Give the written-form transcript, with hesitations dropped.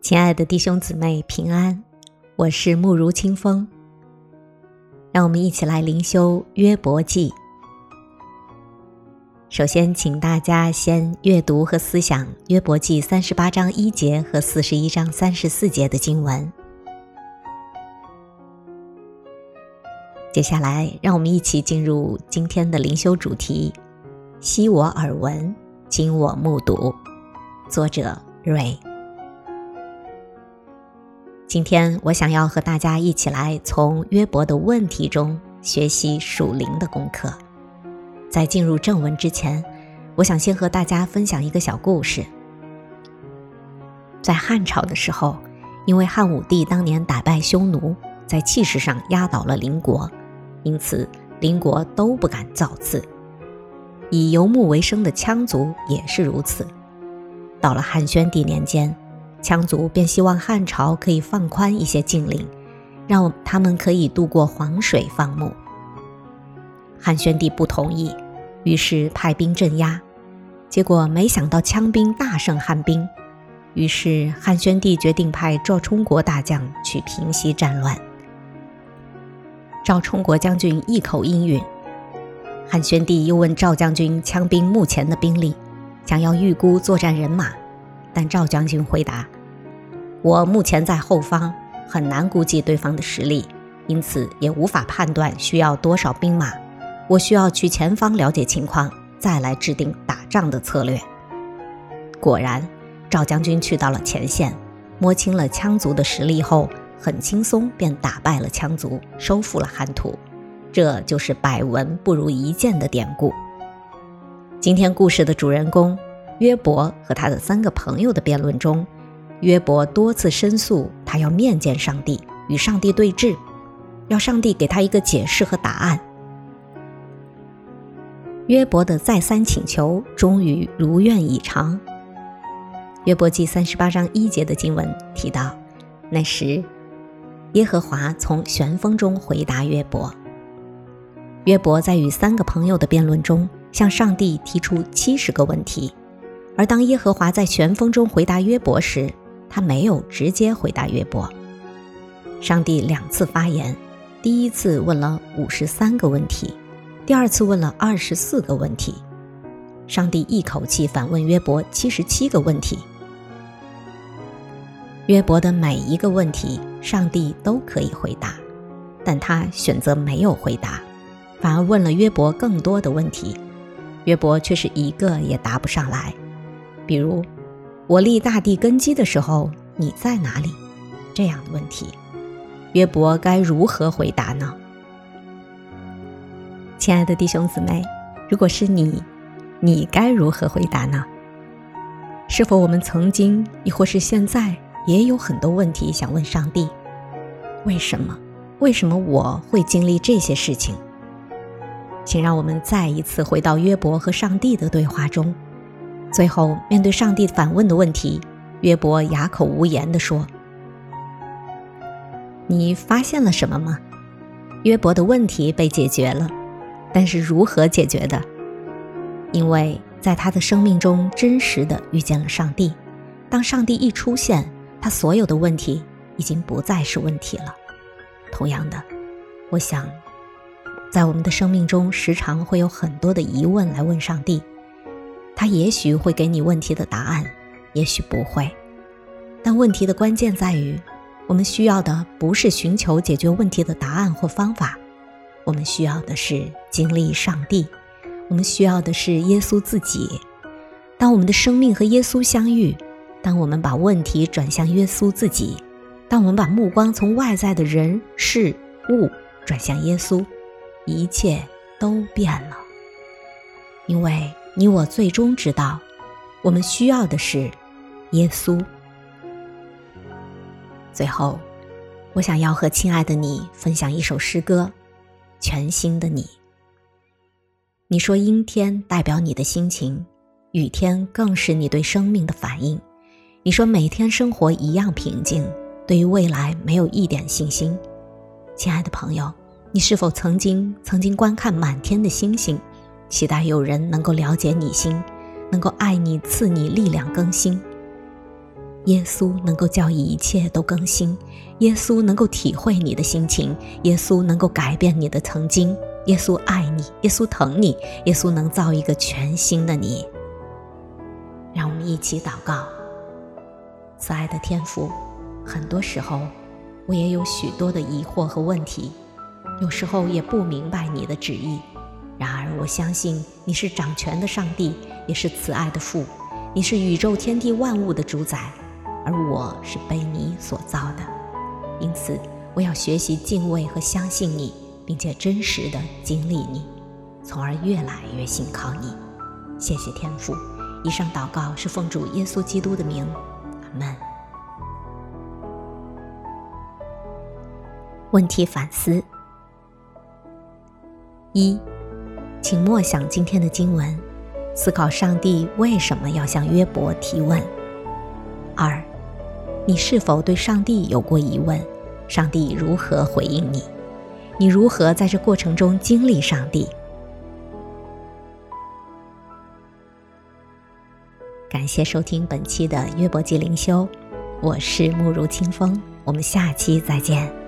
亲爱的弟兄姊妹平安，我是慕如清风。让我们一起来灵修约伯记。首先请大家先阅读和思想约伯记38章1节和41章34节的经文。接下来让我们一起进入今天的灵修主题，悉我耳闻，经我目睹。作者瑞。今天我想要和大家一起来从约伯的问题中学习属灵的功课。在进入正文之前，我想先和大家分享一个小故事。在汉朝的时候，因为汉武帝当年打败匈奴，在气势上压倒了邻国，因此邻国都不敢造次。以游牧为生的羌族也是如此。到了汉宣帝年间，羌族便希望汉朝可以放宽一些禁令，让他们可以渡过黄水放牧。汉宣帝不同意，于是派兵镇压，结果没想到羌兵大胜汉兵，于是汉宣帝决定派赵充国大将去平息战乱。赵充国将军一口应允，汉宣帝又问赵将军羌兵目前的兵力，想要预估作战人马，但赵将军回答：我目前在后方，很难估计对方的实力，因此也无法判断需要多少兵马，我需要去前方了解情况，再来制定打仗的策略。果然，赵将军去到了前线，摸清了羌族的实力后，很轻松便打败了羌族，收复了汉土。这就是百闻不如一见的典故。今天故事的主人公约伯和他的3个朋友的辩论中，约伯多次申诉他要面见上帝，与上帝对峙，要上帝给他一个解释和答案。约伯的再三请求终于如愿以偿。约伯记38章1节的经文提到，那时耶和华从旋风中回答约伯。约伯在与3个朋友的辩论中，向上帝提出70个问题，而当耶和华在旋风中回答约伯时，他没有直接回答约伯。上帝2次发言，第一次问了53个问题，第二次问了24个问题。上帝一口气反问约伯77个问题。约伯的每一个问题，上帝都可以回答，但他选择没有回答，反而问了约伯更多的问题，约伯却是一个也答不上来。比如，我立大地根基的时候，你在哪里？这样的问题，约伯该如何回答呢？亲爱的弟兄姊妹，如果是你该如何回答呢？是否我们曾经，亦或是现在，也有很多问题想问上帝？为什么我会经历这些事情？请让我们再一次回到约伯和上帝的对话中。最后，面对上帝反问的问题，约伯哑口无言地说：你发现了什么吗？约伯的问题被解决了，但是如何解决的？因为在他的生命中真实地遇见了上帝，当上帝一出现，他所有的问题已经不再是问题了。同样的，我想在我们的生命中时常会有很多的疑问来问上帝，他也许会给你问题的答案，也许不会。但问题的关键在于，我们需要的不是寻求解决问题的答案或方法，我们需要的是经历上帝，我们需要的是耶稣自己。当我们的生命和耶稣相遇，当我们把问题转向耶稣自己，当我们把目光从外在的人事物转向耶稣，一切都变了。因为你我最终知道，我们需要的是耶稣。最后，我想要和亲爱的你分享一首诗歌，全新的你。你说阴天代表你的心情，雨天更是你对生命的反应。你说每天生活一样平静，对于未来没有一点信心。亲爱的朋友，你是否曾经观看满天的星星，期待有人能够了解你心，能够爱你，赐你力量更新？ 耶稣能够叫一切都更新，耶稣能够体会你的心情，耶稣能够改变你的曾经，耶稣爱你，耶稣疼你，耶稣能造一个全新的你。让我们一起祷告。慈爱的天父，很多时候我也有许多的疑惑和问题，有时候也不明白你的旨意，然而我相信你是掌权的上帝，也是慈爱的父，你是宇宙天地万物的主宰，而我是被你所造的。因此我要学习敬畏和相信你，并且真实地经历你，从而越来越信靠你。谢谢天父。以上祷告是奉主耶稣基督的名，阿们。问题反思：一，请默想今天的经文，思考上帝为什么要向约伯提问。二，你是否对上帝有过疑问？上帝如何回应你？你如何在这过程中经历上帝？感谢收听本期的约伯记灵修，我是慕如清风，我们下期再见。